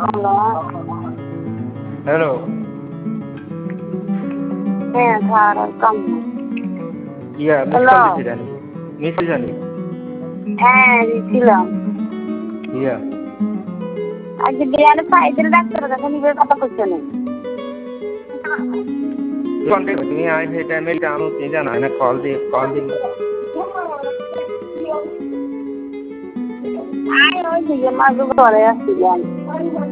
hello হ্যাঁ খাওয়ার কম ইয়া মিস কল দিছিলেন মিস জানি হ্যাঁ দিছিলাম ইয়া আজকে বিয়ানে ফাইদের ডাক্তারের কাছে নিজের কথা করছে না কন্টাক্ট তুমি আই সেই টাইমে জানো তুমি জানো না কল দিন আয় ওই দিকে মাঝে ঘরে আসছিলাম